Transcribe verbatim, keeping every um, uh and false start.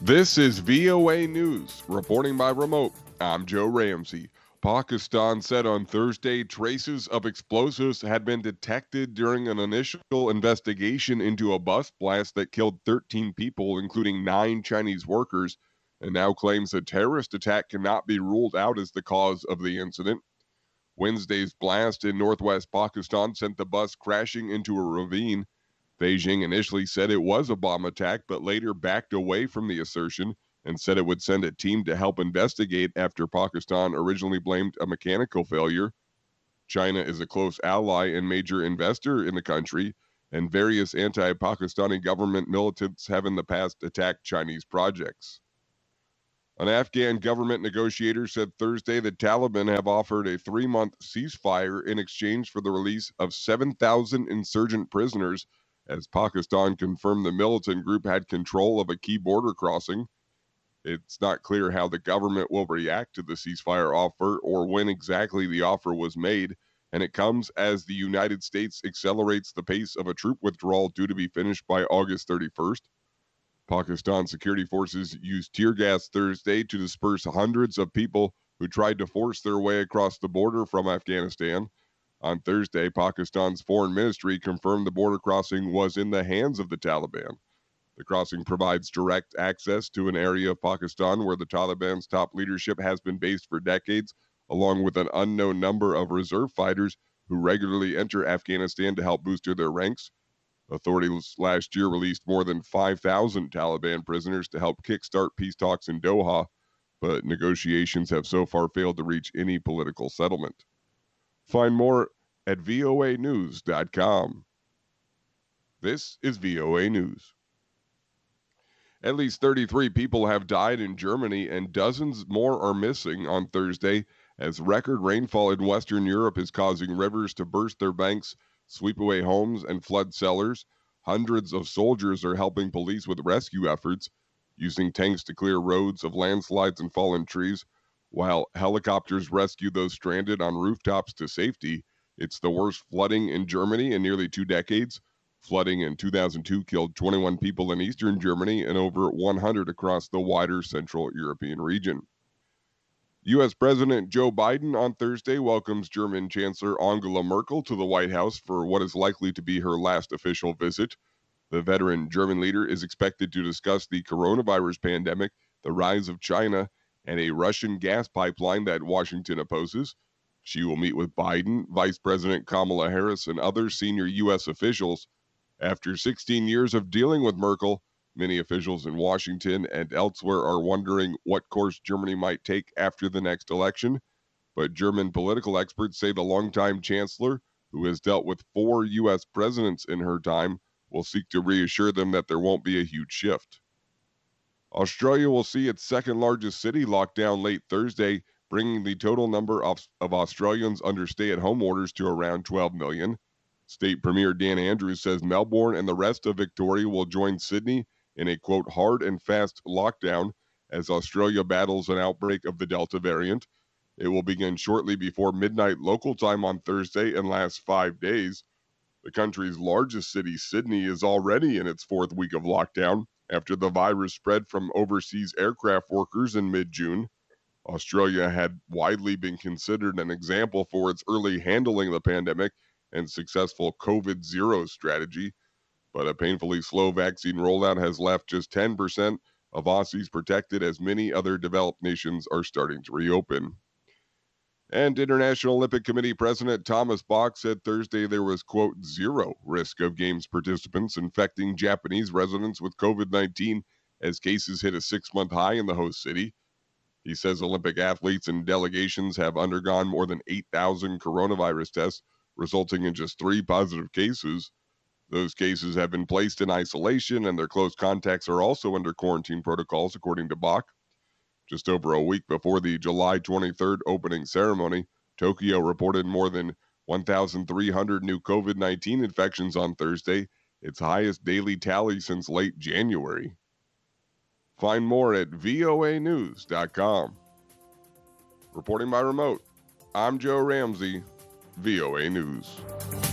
This is V O A News. Reporting by remote, I'm Joe Ramsey. Pakistan said on Thursday traces of explosives had been detected during an initial investigation into a bus blast that killed thirteen people, including nine Chinese workers, and now claims a terrorist attack cannot be ruled out as the cause of the incident. Wednesday's blast in northwest Pakistan sent the bus crashing into a ravine. Beijing initially said it was a bomb attack, but later backed away from the assertion and said it would send a team to help investigate after Pakistan originally blamed a mechanical failure. China is a close ally and major investor in the country, and various anti-Pakistani government militants have in the past attacked Chinese projects. An Afghan government negotiator said Thursday the Taliban have offered a three-month ceasefire in exchange for the release of seven thousand insurgent prisoners, as Pakistan confirmed the militant group had control of a key border crossing. It's not clear how the government will react to the ceasefire offer or when exactly the offer was made, and it comes as the United States accelerates the pace of a troop withdrawal due to be finished by August thirty-first. Pakistan security forces used tear gas Thursday to disperse hundreds of people who tried to force their way across the border from Afghanistan. On Thursday, Pakistan's foreign ministry confirmed the border crossing was in the hands of the Taliban. The crossing provides direct access to an area of Pakistan where the Taliban's top leadership has been based for decades, along with an unknown number of reserve fighters who regularly enter Afghanistan to help boost their ranks. Authorities last year released more than five thousand Taliban prisoners to help kickstart peace talks in Doha, but negotiations have so far failed to reach any political settlement. Find more at V O A news dot com. This is V O A News. At least thirty-three people have died in Germany and dozens more are missing on Thursday as record rainfall in Western Europe is causing rivers to burst their banks, sweep away homes, and flood cellars. Hundreds of soldiers are helping police with rescue efforts, using tanks to clear roads of landslides and fallen trees, while helicopters rescue those stranded on rooftops to safety. It's the worst flooding in Germany in nearly two decades. Flooding in two thousand two killed twenty-one people in eastern Germany and over one hundred across the wider Central European region. U S. President Joe Biden on Thursday welcomes German Chancellor Angela Merkel to the White House for what is likely to be her last official visit. The veteran German leader is expected to discuss the coronavirus pandemic, the rise of China, and a Russian gas pipeline that Washington opposes. She will meet with Biden, Vice President Kamala Harris, and other senior U S officials. After sixteen years of dealing with Merkel, many officials in Washington and elsewhere are wondering what course Germany might take after the next election. But German political experts say the longtime chancellor, who has dealt with four U S presidents in her time, will seek to reassure them that there won't be a huge shift. Australia will see its second largest city locked down late Thursday, bringing the total number of, of Australians under stay-at-home orders to around twelve million. State Premier Dan Andrews says Melbourne and the rest of Victoria will join Sydney in a, quote, hard and fast lockdown as Australia battles an outbreak of the Delta variant. It will begin shortly before midnight local time on Thursday and last five days. The country's largest city, Sydney, is already in its fourth week of lockdown after the virus spread from overseas aircraft workers in mid-June. Australia had widely been considered an example for its early handling of the pandemic and successful COVID zero strategy, but a painfully slow vaccine rollout has left just ten percent of Aussies protected as many other developed nations are starting to reopen. And International Olympic Committee President Thomas Bach said Thursday there was, quote, zero risk of Games participants infecting Japanese residents with COVID nineteen as cases hit a six-month high in the host city. He says Olympic athletes and delegations have undergone more than eight thousand coronavirus tests, resulting in just three positive cases. Those cases have been placed in isolation, and their close contacts are also under quarantine protocols, according to Bach. Just over a week before the July twenty-third opening ceremony, Tokyo reported more than one thousand three hundred new COVID nineteen infections on Thursday, its highest daily tally since late January. Find more at V O A news dot com. Reporting by remote, I'm Joe Ramsey, V O A News.